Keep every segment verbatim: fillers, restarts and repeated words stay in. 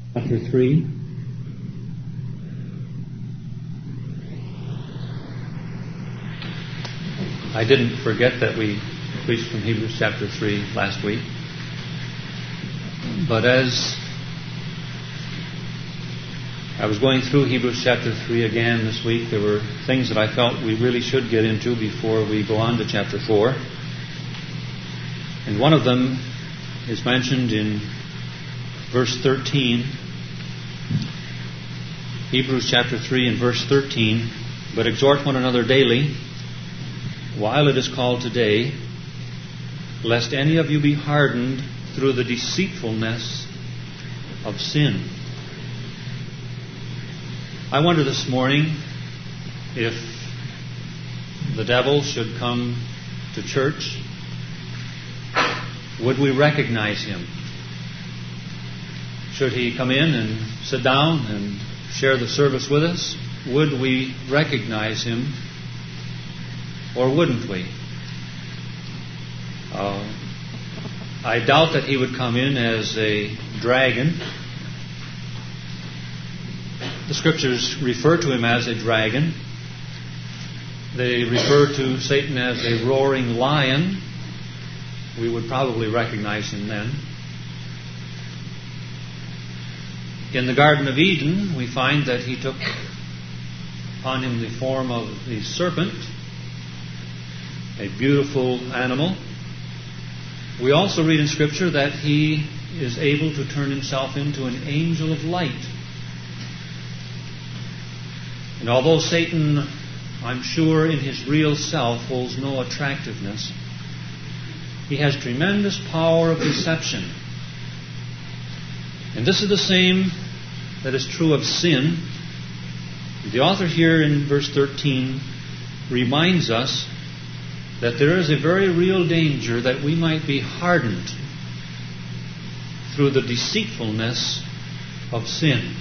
Chapter three. I didn't forget that we preached from Hebrews chapter three last week. But as I was going through Hebrews chapter three again this week, there were things that I felt we really should get into before we go on to chapter four. And one of them is mentioned in verse thirteen. Hebrews chapter three and verse thirteen. But exhort one another daily, while it is called today, lest any of you be hardened through the deceitfulness of sin. I wonder this morning if the devil should come to church, would we recognize him? Should he come in and sit down and share the service with us, would we recognize him or wouldn't we? Uh, I doubt that he would come in as a dragon. The Scriptures refer to him as a dragon. They refer to Satan as a roaring lion. We would probably recognize him then. In the Garden of Eden, we find that he took upon him the form of the serpent, a beautiful animal. We also read in Scripture that he is able to turn himself into an angel of light. And although Satan, I'm sure, in his real self holds no attractiveness, he has tremendous power of deception. And this is the same that is true of sin. The author here in verse thirteen reminds us that there is a very real danger that we might be hardened through the deceitfulness of sin.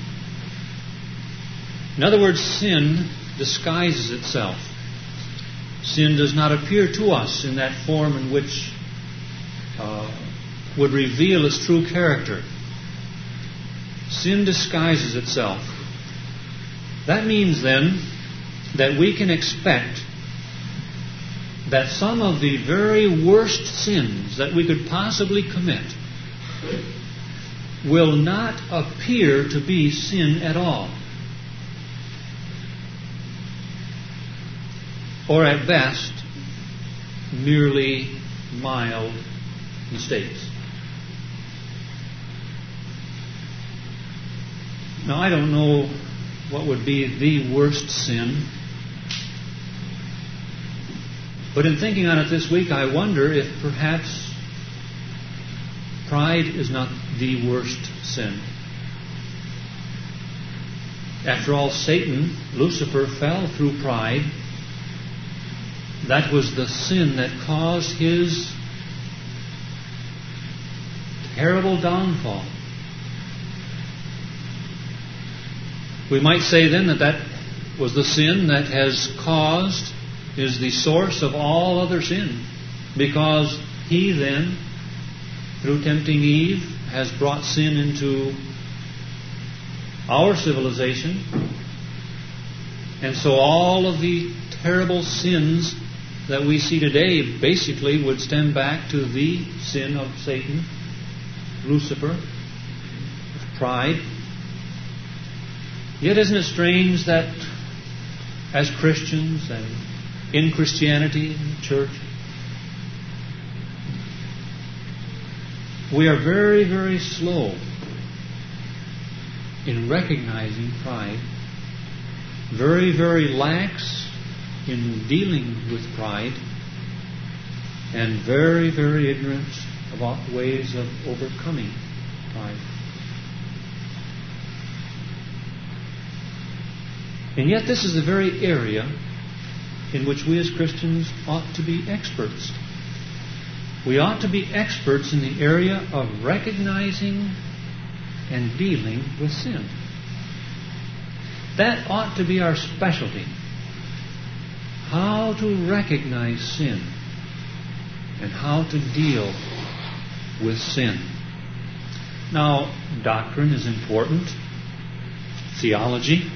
In other words, sin disguises itself. Sin does not appear to us in that form in which uh, would reveal its true character. Sin disguises itself. That means then that we can expect that some of the very worst sins that we could possibly commit will not appear to be sin at all. Or at best, merely mild mistakes. Now, I don't know what would be the worst sin, but in thinking on it this week, I wonder if perhaps pride is not the worst sin. After all, Satan, Lucifer, fell through pride. That was the sin that caused his terrible downfall. We might say then that that was the sin that has caused, is the source of all other sin. Because he then, through tempting Eve, has brought sin into our civilization. And so all of the terrible sins that we see today basically would stem back to the sin of Satan, Lucifer, of pride. Yet isn't it strange that as Christians and in Christianity, in the church, we are very, very slow in recognizing pride, very, very lax in dealing with pride, and very, very ignorant about ways of overcoming pride. And yet this is the very area in which we as Christians ought to be experts. We ought to be experts in the area of recognizing and dealing with sin. That ought to be our specialty. How to recognize sin and how to deal with sin. Now, doctrine is important, theology.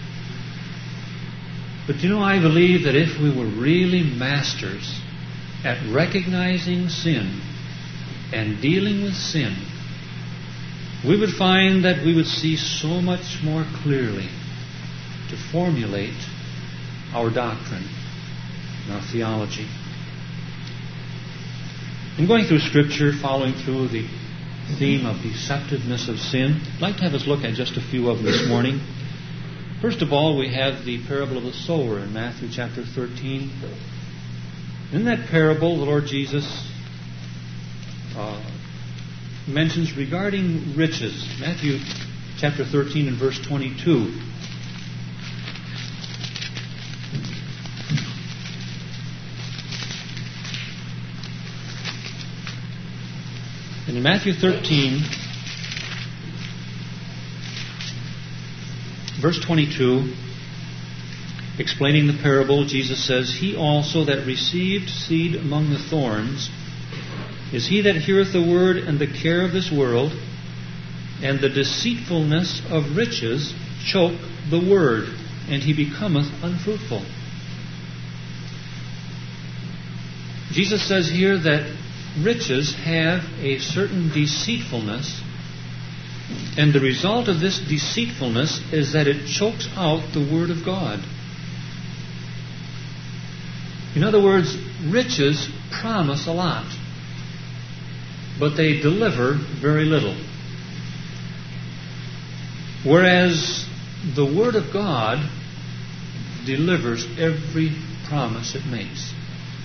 But you know, I believe that if we were really masters at recognizing sin and dealing with sin, we would find that we would see so much more clearly to formulate our doctrine and our theology. In going through Scripture, following through the theme of deceptiveness of sin, I'd like to have us look at just a few of them this morning. First of all, we have the parable of the sower in Matthew chapter thirteen. In that parable, the Lord Jesus uh, mentions regarding riches. Matthew chapter thirteen and verse twenty-two. And in Matthew thirteen, verse twenty-two, explaining the parable, Jesus says, "He also that received seed among the thorns is he that heareth the word, and the care of this world, and the deceitfulness of riches choke the word, and he becometh unfruitful." Jesus says here that riches have a certain deceitfulness, and the result of this deceitfulness is that it chokes out the Word of God. In other words, riches promise a lot, but they deliver very little. Whereas the Word of God delivers every promise it makes.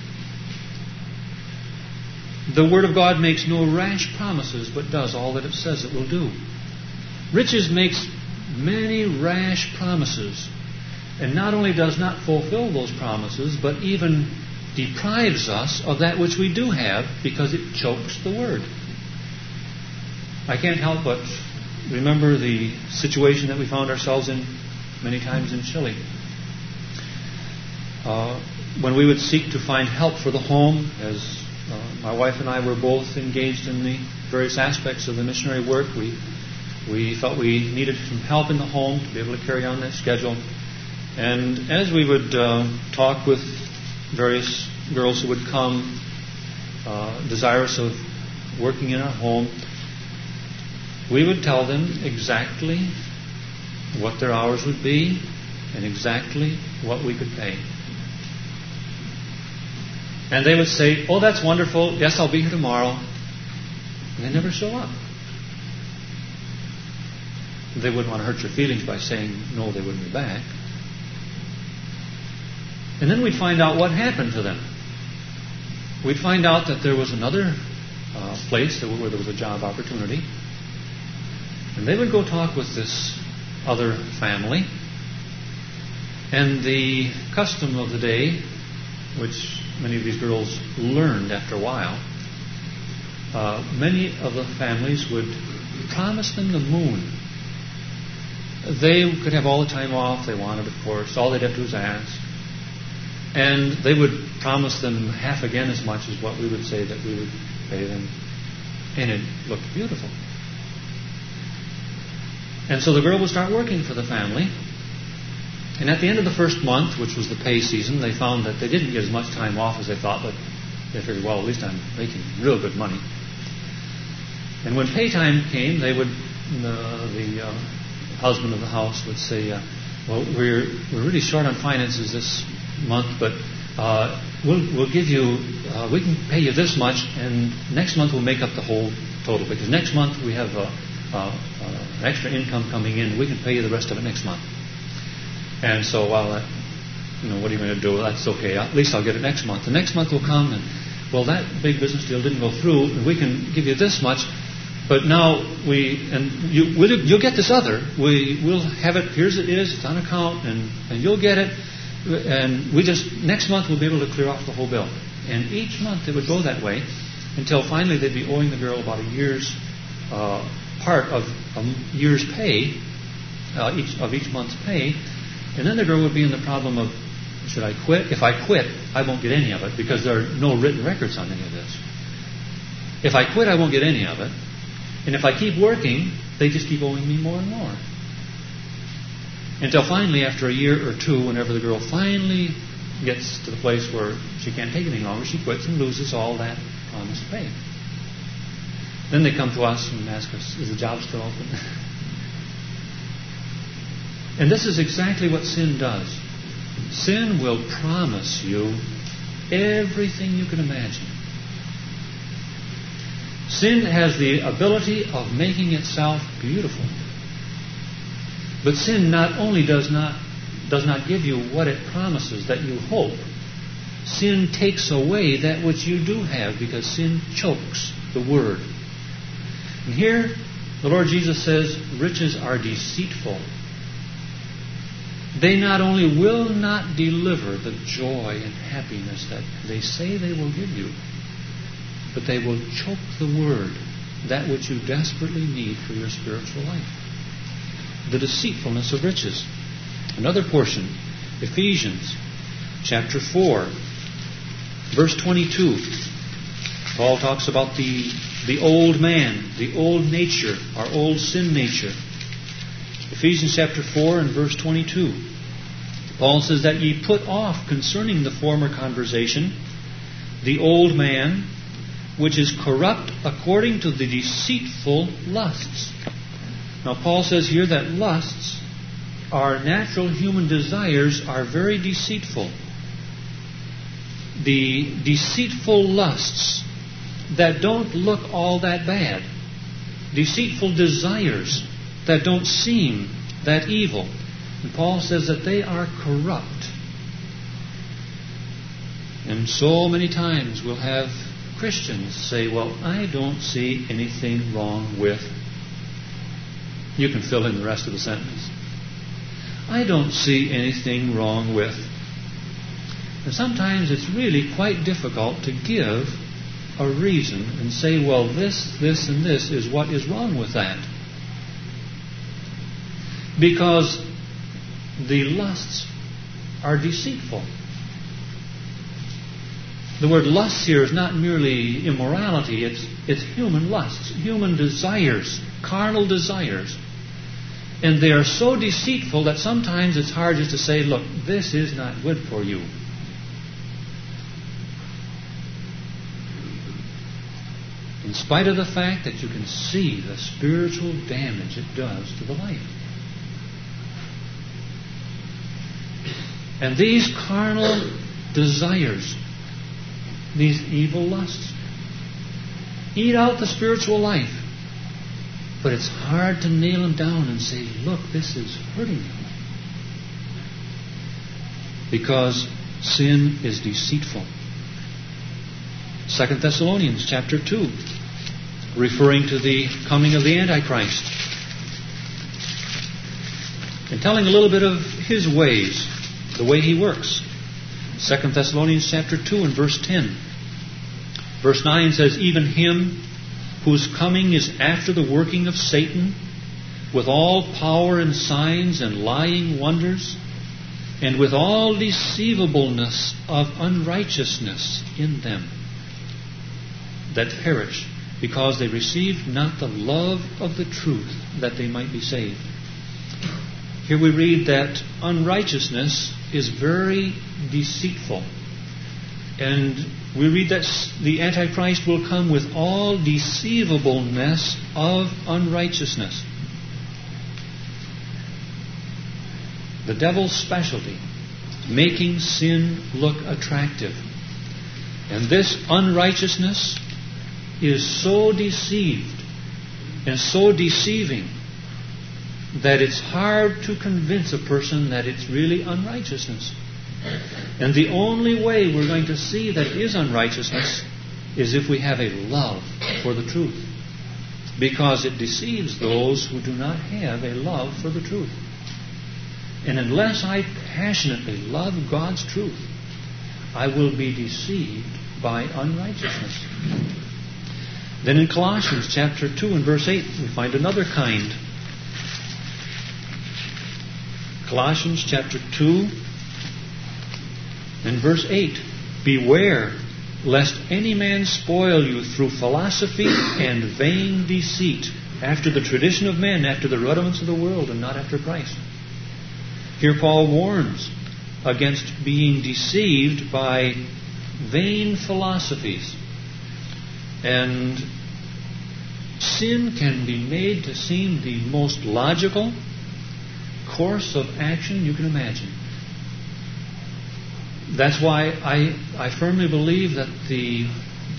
The Word of God makes no rash promises, but does all that it says it will do. Riches makes many rash promises, and not only does not fulfill those promises, but even deprives us of that which we do have, because it chokes the Word. I can't help but remember the situation that we found ourselves in many times in Chile. Uh, when we would seek to find help for the home, as uh, my wife and I were both engaged in the various aspects of the missionary work, we we felt we needed some help in the home to be able to carry on that schedule. And as we would uh, talk with various girls who would come uh, desirous of working in our home, we would tell them exactly what their hours would be and exactly what we could pay. And they would say, "Oh, that's wonderful. Yes, I'll be here tomorrow." And they never show up. They wouldn't want to hurt your feelings by saying, no, they wouldn't be back. And then we'd find out what happened to them. We'd find out that there was another uh, place where there was a job opportunity. And they would go talk with this other family. And the custom of the day, which many of these girls learned after a while, uh, many of the families would promise them the moon. They could have all the time off they wanted, of course. All they'd have to do is ask. And they would promise them half again as much as what we would say that we would pay them. And it looked beautiful. And so the girl would start working for the family. And at the end of the first month, which was the pay season, they found that they didn't get as much time off as they thought, but they figured, well, at least I'm making real good money. And when pay time came, they would, uh, the uh, husband of the house would say, uh, well, we're we're really short on finances this month, but uh, we'll we'll give you, uh, we can pay you this much, and next month we'll make up the whole total, because next month we have uh, uh, uh, extra income coming in, we can pay you the rest of it next month. And so, well, uh, you know, what are you going to do? That's okay. At least I'll get it next month. The next month will come, and well, that big business deal didn't go through, and we can give you this much. But now we, and you, we'll, you'll get this other. We will have it. Here's it is. It's on account, and and you'll get it. And we just next month we'll be able to clear off the whole bill. And each month it would go that way until finally they'd be owing the girl about a year's uh, part of a year's pay, uh, each of each month's pay. And then the girl would be in the problem of, should I quit? If I quit, I won't get any of it because there are no written records on any of this. If I quit, I won't get any of it. And if I keep working, they just keep owing me more and more. Until finally, after a year or two, whenever the girl finally gets to the place where she can't take it any longer, she quits and loses all that promised pay. Then they come to us and ask us, is the job still open? And this is exactly what sin does. Sin will promise you everything you can imagine. Sin has the ability of making itself beautiful. But sin not only does not does not give you what it promises that you hope, sin takes away that which you do have, because sin chokes the word. And here the Lord Jesus says riches are deceitful. They not only will not deliver the joy and happiness that they say they will give you, but they will choke the word, that which you desperately need for your spiritual life. The deceitfulness of riches. Another portion, Ephesians chapter four, verse twenty-two. Paul talks about the, the old man, the old nature, our old sin nature. Ephesians chapter four and verse twenty-two. Paul says that ye put off concerning the former conversation the old man, which is corrupt according to the deceitful lusts. Now Paul says here that lusts, our natural human desires, are very deceitful. The deceitful lusts that don't look all that bad. Deceitful desires that don't seem that evil. And Paul says that they are corrupt. And so many times we'll have Christians say, well, I don't see anything wrong with... You can fill in the rest of the sentence. I don't see anything wrong with... And sometimes it's really quite difficult to give a reason and say, well, this, this, and this is what is wrong with that. Because the lusts are deceitful. The word lust here is not merely immorality, it's, it's human lusts, human desires, carnal desires. And they are so deceitful that sometimes it's hard just to say, look, this is not good for you. In spite of the fact that you can see the spiritual damage it does to the life. And these carnal desires, these evil lusts, eat out the spiritual life. But it's hard to nail them down and say, look, this is hurting you. Because sin is deceitful. Second Thessalonians chapter two, referring to the coming of the Antichrist, and telling a little bit of his ways, the way he works. Second Thessalonians chapter two and verse ten. Verse nine says, even him whose coming is after the working of Satan, with all power and signs and lying wonders, and with all deceivableness of unrighteousness in them, that perish, because they received not the love of the truth, that they might be saved. Here we read that unrighteousness is very deceitful. And we read that the Antichrist will come with all deceivableness of unrighteousness. The devil's specialty, making sin look attractive. And this unrighteousness is so deceived and so deceiving that it's hard to convince a person that it's really unrighteousness. And the only way we're going to see that it is unrighteousness is if we have a love for the truth. Because it deceives those who do not have a love for the truth. And unless I passionately love God's truth, I will be deceived by unrighteousness. Then in Colossians chapter two and verse eight, we find another kind. Colossians chapter two and verse eight. Beware lest any man spoil you through philosophy and vain deceit, after the tradition of men, after the rudiments of the world, and not after Christ. Here Paul warns against being deceived by vain philosophies. And sin can be made to seem the most logical course of action you can imagine. That's why I, I firmly believe that the,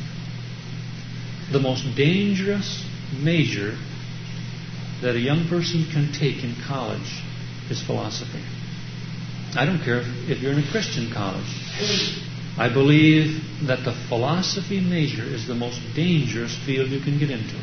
the most dangerous major that a young person can take in college is philosophy. I don't care if, if you're in a Christian college. I believe that the philosophy major is the most dangerous field you can get into.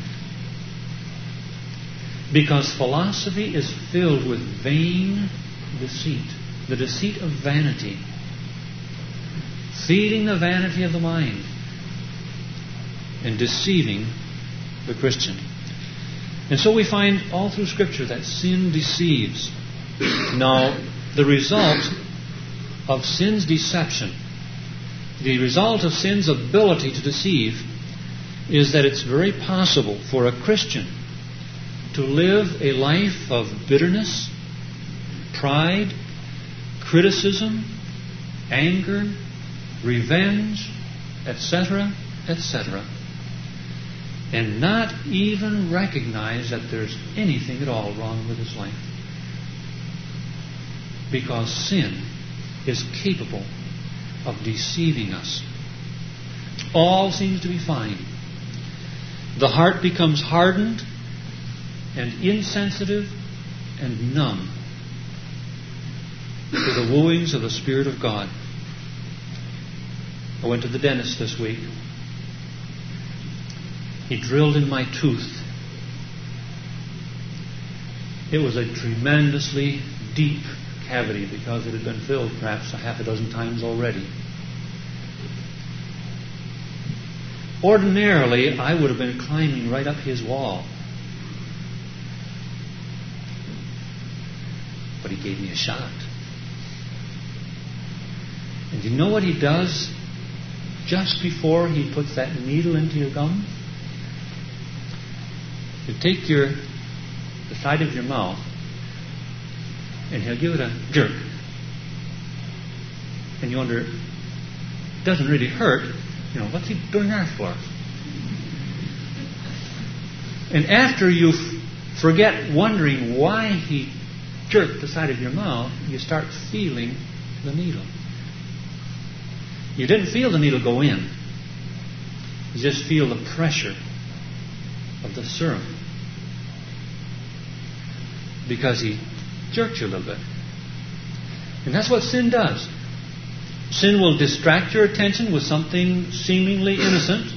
Because philosophy is filled with vain deceit, the deceit of vanity, feeding the vanity of the mind and deceiving the Christian. And so we find all through Scripture that sin deceives. Now, the result of sin's deception, the result of sin's ability to deceive, is that it's very possible for a Christian to live a life of bitterness, pride, criticism, anger, revenge, et cetera, et cetera, and not even recognize that there's anything at all wrong with his life. Because sin is capable of deceiving us. All seems to be fine. The heart becomes hardened and insensitive and numb to the wooings of the Spirit of God. I went to the dentist this week. He drilled in my tooth. It was a tremendously deep cavity because it had been filled perhaps a half a dozen times already. Ordinarily, I would have been climbing right up his wall. But he gave me a shot. And you know what he does just before he puts that needle into your gum? You take your the side of your mouth and he'll give it a jerk. And you wonder, it doesn't really hurt. You know, what's he doing that for? And after you f- forget wondering why he jerked the side of your mouth, you start feeling the needle. You didn't feel the needle go in. You just feel the pressure of the serum. Because he jerks you a little bit. And that's what sin does. Sin will distract your attention with something seemingly innocent.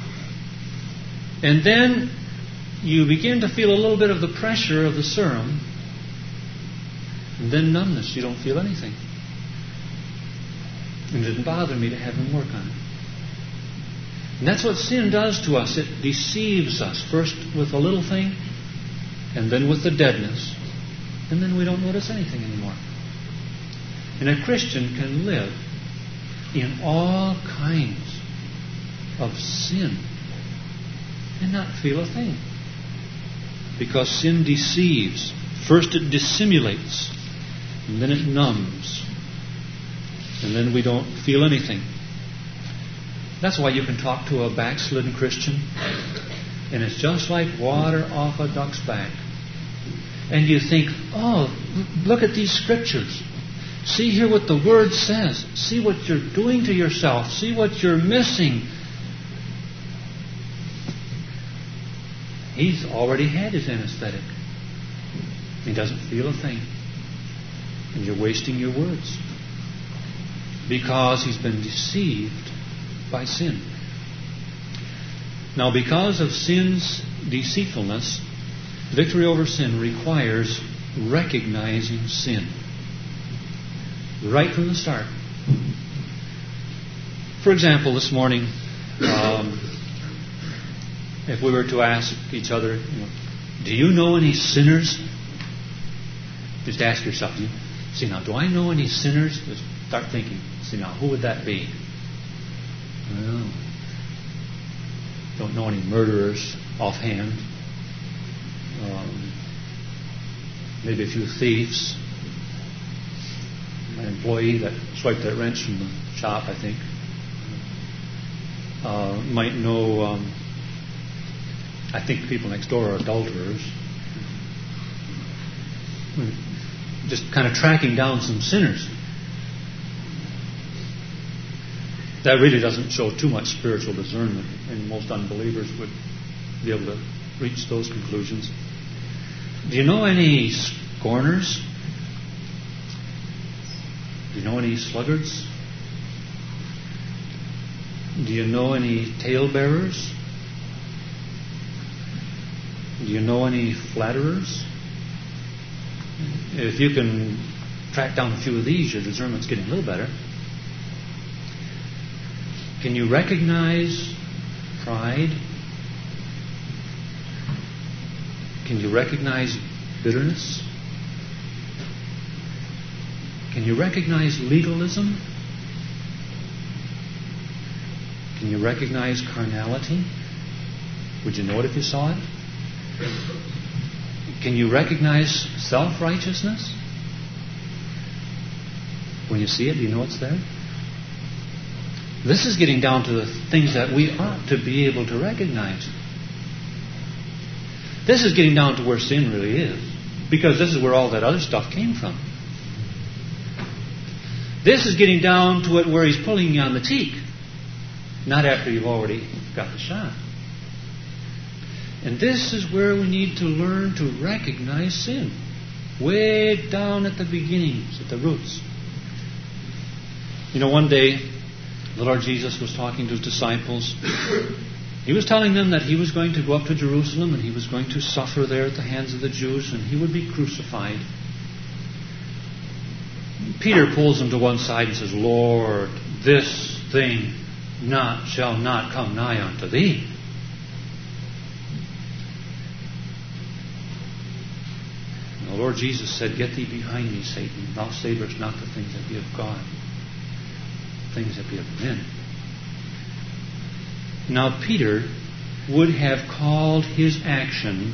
And then you begin to feel a little bit of the pressure of the serum. And then numbness. You don't feel anything. And it didn't bother me to have him work on it. And that's what sin does to us. It deceives us. First with a little thing, and then with the deadness. And then we don't notice anything anymore. And a Christian can live in all kinds of sin and not feel a thing. Because sin deceives. First it dissimulates, and then it numbs. And then we don't feel anything. That's why you can talk to a backslidden Christian, and it's just like water off a duck's back. And you think, oh, look at these scriptures. See here what the Word says. See what you're doing to yourself. See what you're missing. He's already had his anesthetic. He doesn't feel a thing. And you're wasting your words. Because he's been deceived by sin. Now, because of sin's deceitfulness, victory over sin requires recognizing sin. Right from the start. For example, this morning, um, if we were to ask each other, you know, do you know any sinners? Just ask yourself, do you, see now, do I know any sinners? Just start thinking, see now, who would that be? Well, don't know any murderers offhand. Um, maybe a few thieves. My employee that swiped that wrench from the shop, I think. Uh, might know, um, I think people next door are adulterers. Just kind of tracking down some sinners. That really doesn't show too much spiritual discernment, and most unbelievers would be able to reach those conclusions. Do you know any scorners? Do you know any sluggards? Do you know any talebearers? Do you know any flatterers? If you can track down a few of these, your discernment's getting a little better. Can you recognize pride? Can you recognize bitterness? Can you recognize legalism? Can you recognize carnality? Would you know it if you saw it? Can you recognize self-righteousness? When you see it, do you know it's there? This is getting down to the things that we ought to be able to recognize. This is getting down to where sin really is. Because this is where all that other stuff came from. This is getting down to it where he's pulling you on the cheek. Not after you've already got the shot. And this is where we need to learn to recognize sin. Way down at the beginnings, at the roots. You know, one day, the Lord Jesus was talking to his disciples. He was telling them that he was going to go up to Jerusalem and he was going to suffer there at the hands of the Jews and he would be crucified. Peter pulls him to one side and says, Lord, this thing not shall not come nigh unto thee. And the Lord Jesus said, Get thee behind me, Satan. Thou savorest not the things that be of God, things that be of men. Now Peter would have called his action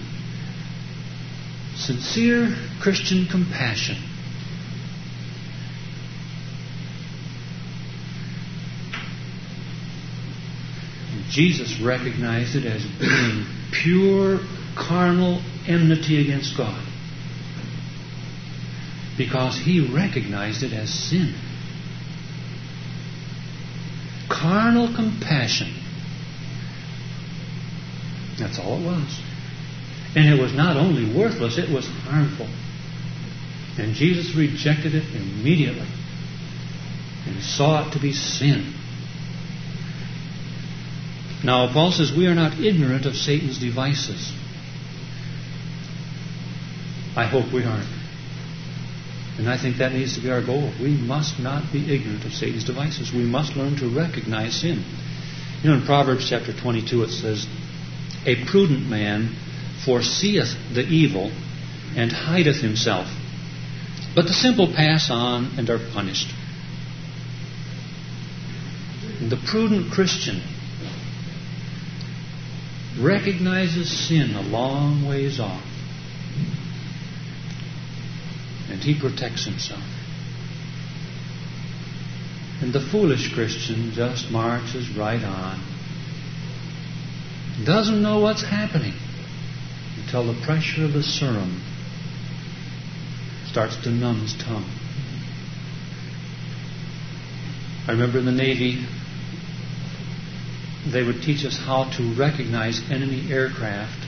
sincere Christian compassion. And Jesus recognized it as being pure carnal enmity against God, because he recognized it as sin. Carnal compassion. That's all it was. And it was not only worthless, it was harmful. And Jesus rejected it immediately and saw it to be sin. Now, Paul says we are not ignorant of Satan's devices. I hope we aren't. And I think that needs to be our goal. We must not be ignorant of Satan's devices. We must learn to recognize sin. You know, in Proverbs chapter twenty-two it says, A prudent man foreseeth the evil and hideth himself, but the simple pass on and are punished. And the prudent Christian recognizes sin a long ways off. And he protects himself. And the foolish Christian just marches right on. Doesn't know what's happening until the pressure of the serum starts to numb his tongue. I remember in the Navy, they would teach us how to recognize enemy aircraft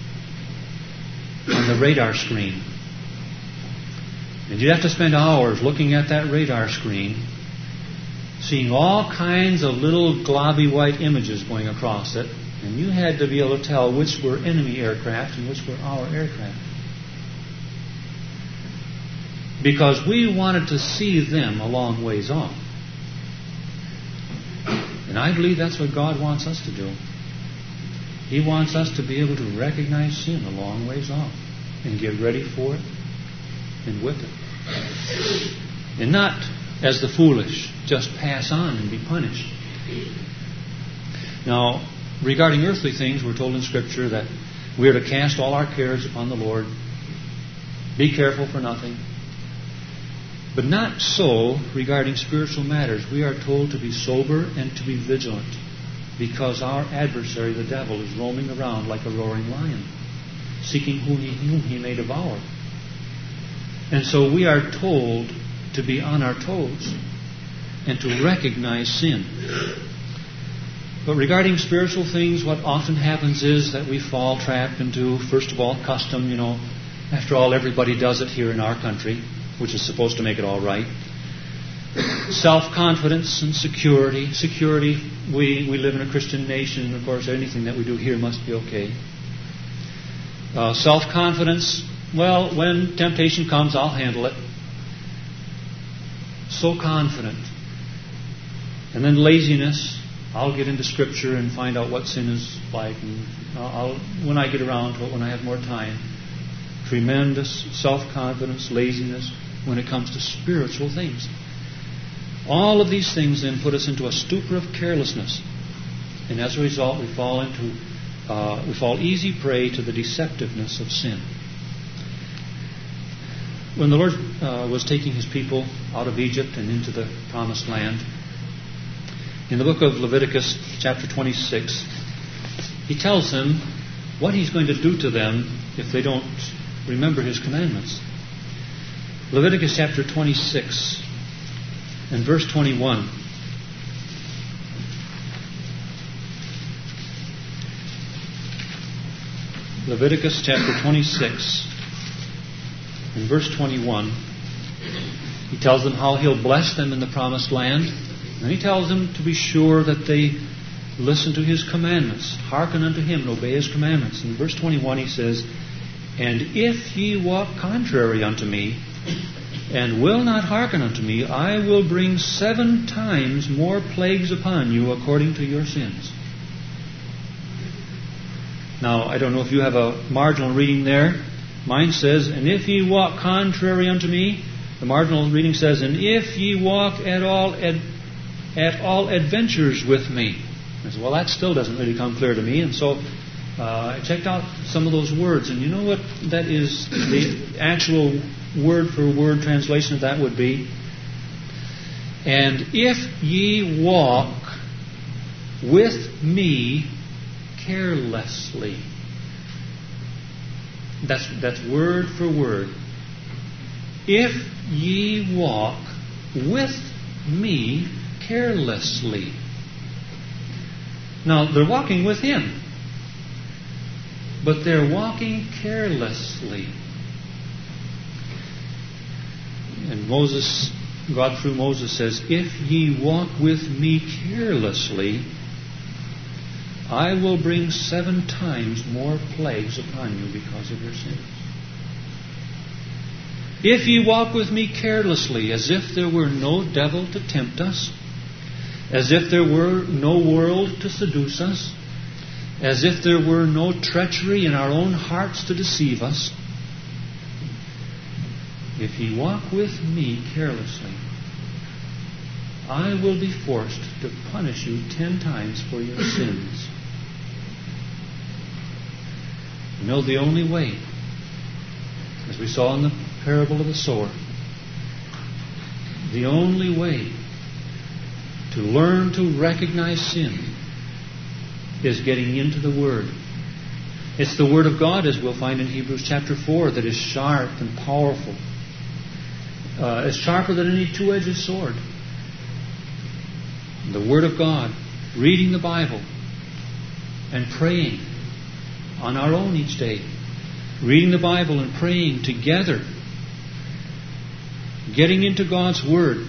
on the radar screen. And you'd have to spend hours looking at that radar screen, seeing all kinds of little globby white images going across it, and you had to be able to tell which were enemy aircraft and which were our aircraft. Because we wanted to see them a long ways off. And I believe that's what God wants us to do. He wants us to be able to recognize sin a long ways off and get ready for it and with it. And not, as the foolish, just pass on and be punished. Now, regarding earthly things, we're told in Scripture that we are to cast all our cares upon the Lord. Be careful for nothing. But not so regarding spiritual matters. We are told to be sober and to be vigilant, because our adversary, the devil, is roaming around like a roaring lion, seeking whom he, whom he may devour. And so we are told to be on our toes and to recognize sin. But regarding spiritual things, what often happens is that we fall trapped into, first of all, custom. You know, after all, everybody does it here in our country, which is supposed to make it all right. Self-confidence and security. Security, we, we live in a Christian nation, and of course anything that we do here must be okay. Uh, self-confidence, well, when temptation comes, I'll handle it. So confident. And then laziness. I'll get into Scripture and find out what sin is like, and I'll, when I get around to it, when I have more time. Tremendous self-confidence, laziness when it comes to spiritual things. All of these things then put us into a stupor of carelessness, and as a result, we fall into uh, we fall easy prey to the deceptiveness of sin. When the Lord uh, was taking His people out of Egypt and into the Promised Land, in the book of Leviticus, chapter twenty-six, He tells them what He's going to do to them if they don't remember His commandments. Leviticus chapter twenty-six and verse twenty-one. Leviticus chapter twenty-six and verse twenty-one. He tells them how He'll bless them in the Promised Land. And He tells them to be sure that they listen to His commandments, hearken unto Him, and obey His commandments. In verse twenty-one He says, "And if ye walk contrary unto me, and will not hearken unto me, I will bring seven times more plagues upon you according to your sins." Now, I don't know if you have a marginal reading there. Mine says, "And if ye walk contrary unto me," the marginal reading says, "and if ye walk at all ad- at all adventures with me." I said, well, that still doesn't really come clear to me. And so uh, I checked out some of those words. And you know what that is? The actual word-for-word translation of that would be, "And if ye walk with me carelessly." That's, that's word for word. "If ye walk with me carelessly." Now, they're walking with Him, but they're walking carelessly. And Moses, God through Moses says, "If ye walk with me carelessly, I will bring seven times more plagues upon you because of your sins." If ye walk with me carelessly, as if there were no devil to tempt us, as if there were no world to seduce us, as if there were no treachery in our own hearts to deceive us, if ye walk with me carelessly, I will be forced to punish you ten times for your sins. You know, the only way, as we saw in the parable of the sower, the only way to learn to recognize sin is getting into the Word. It's the Word of God, as we'll find in Hebrews chapter four, that is sharp and powerful. Uh, it's sharper than any two-edged sword. The Word of God, reading the Bible, and praying on our own each day. Reading the Bible and praying together. Getting into God's Word.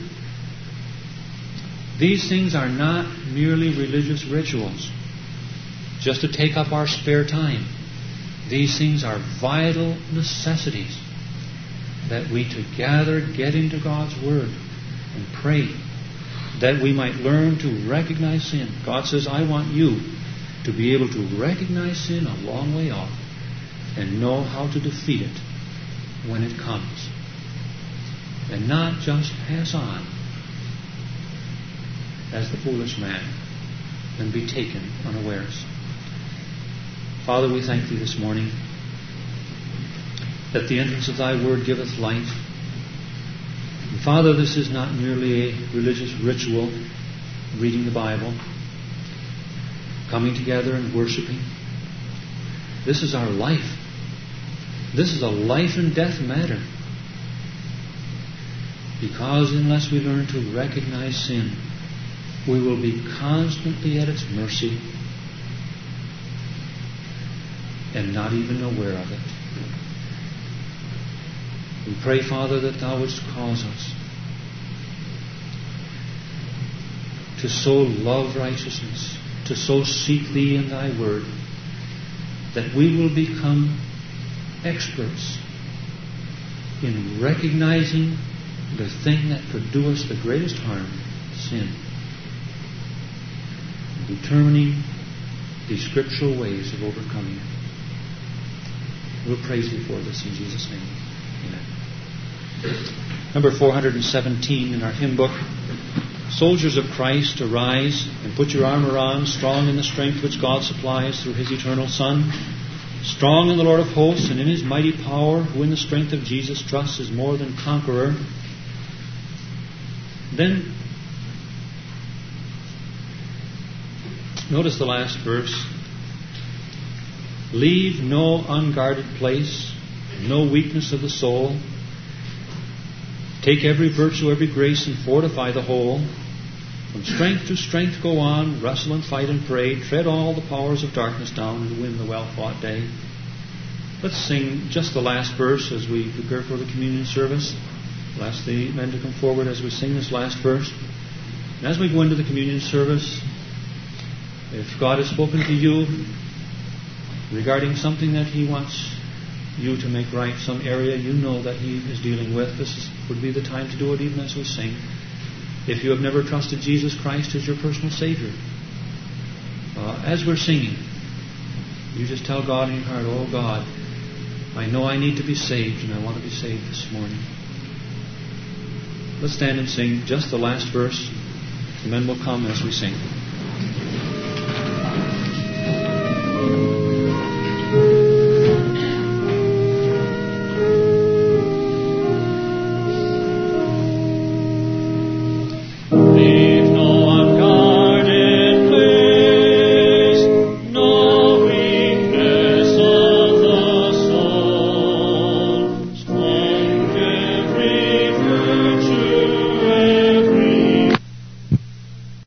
These things are not merely religious rituals, just to take up our spare time. These things are vital necessities that we together get into God's Word and pray, that we might learn to recognize sin. God says, I want you to be able to recognize sin a long way off and know how to defeat it when it comes. And not just pass on as the foolish man. and be taken unawares. Father, we thank Thee this morning that the entrance of Thy Word giveth light. And Father, this is not merely a religious ritual, reading the Bible, coming together and worshiping. This is our life. This is a life and death matter. Because unless we learn to recognize sin, we will be constantly at its mercy and not even aware of it. We pray, Father, that Thou wouldst cause us to so love righteousness, to so seek Thee in Thy Word, that we will become experts in recognizing the thing that could do us the greatest harm, sin, and determining the scriptural ways of overcoming it. We'll praise Thee for this in Jesus' name. Amen. Number four hundred seventeen in our hymn book. Soldiers of Christ, arise and put your armor on, strong in the strength which God supplies through His eternal Son. Strong in the Lord of hosts and in His mighty power, who in the strength of Jesus trusts is more than conqueror. Then, notice the last verse. Leave no unguarded place, no weakness of the soul. Take every virtue, every grace, and fortify the whole. From strength to strength go on, wrestle and fight and pray, tread all the powers of darkness down and win the well-fought day. Let's sing just the last verse as we prepare for the communion service. I'll ask the men to come forward as we sing this last verse. And as we go into the communion service, if God has spoken to you regarding something that He wants you to make right, some area you know that He is dealing with, this is, would be the time to do it even as we sing. If you have never trusted Jesus Christ as your personal Savior, uh, as we're singing, you just tell God in your heart, oh God, I know I need to be saved and I want to be saved this morning. Let's stand and sing just the last verse. The men will come as we sing.